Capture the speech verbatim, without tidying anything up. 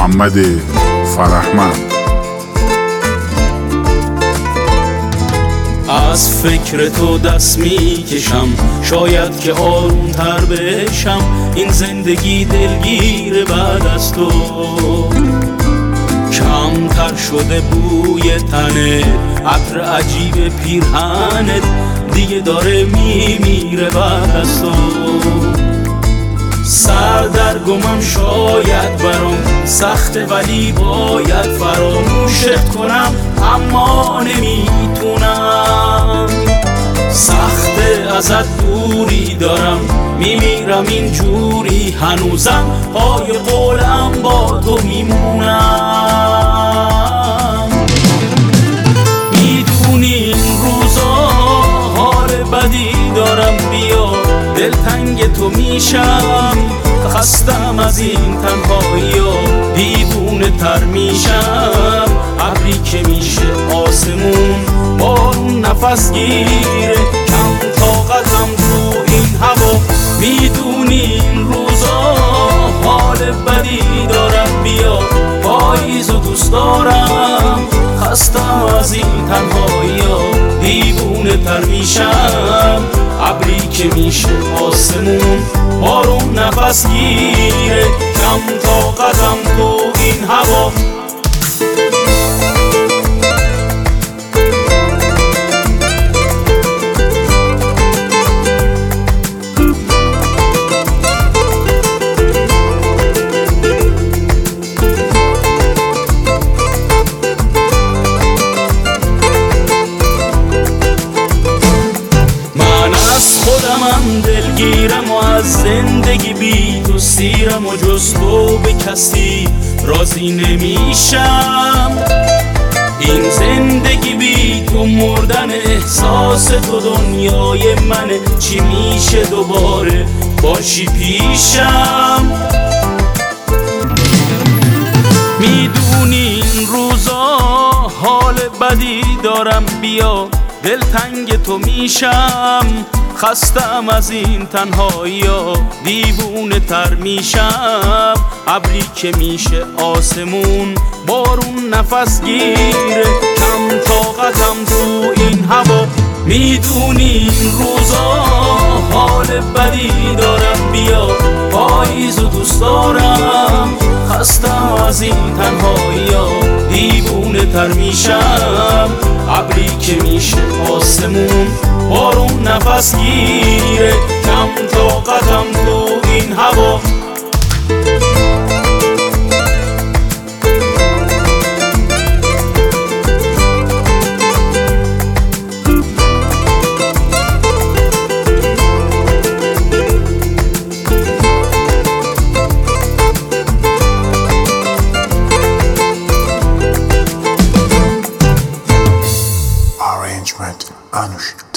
محمد فرهمند. از فکر تو دست می کشم، شاید که آروم تر بشم. این زندگی دلگیر بعد از تو، کمتر شده بوی تنت، عطر عجیب پیرهنت دیگه داره می میره بعد از تو. سردرگمم شاید برام سخته، ولی باید فراموشت کنم، اما نمیتونم. سخته ازت دوری دارم، میمیرم اینجوری، هنوزم پای قولم با تو میمونم. میدونی این روزا حال بدی دارم، بیا دلتنگ تو میشم. خستم از این تنهایی ها، دیوونه تر میشم. ابری که میشه آسمون، بارون نفس گیره، کم طاقتم تو این هوا. میدونی این روزا حال بدی دارم، بیا پاییزو دوست دارم. خستم از این تنهایی ها، دیوونه تر میشم. ابری که میشه آسمون، بارون نفس گیره، کم طاقتم تو این هوا. خودمم دلگیرم و از زندگی بی تو سیرم، و جز تو به کسی راضی نمیشم. این زندگی بی تو مردن، احساس تو دنیای منه. چی میشه دوباره باشی پیشم؟ میدونی این روزا حال بدی دارم، بیا دلتنگ تو میشم. خستم از این تنهایی ها، دیوونه تر میشم. ابری که میشه آسمون، بارون نفس گیره، کم طاقتم تو این هوا. میدونی این روزا حال بدی دارم، بیا پاییزو دوست دارم. خستم از این تنهایی ها، دیوونه تر میشم. ابری که میشه آسمون، بارون نفس گیره، کم طاقتم تو این هوا. Arrangement Anush.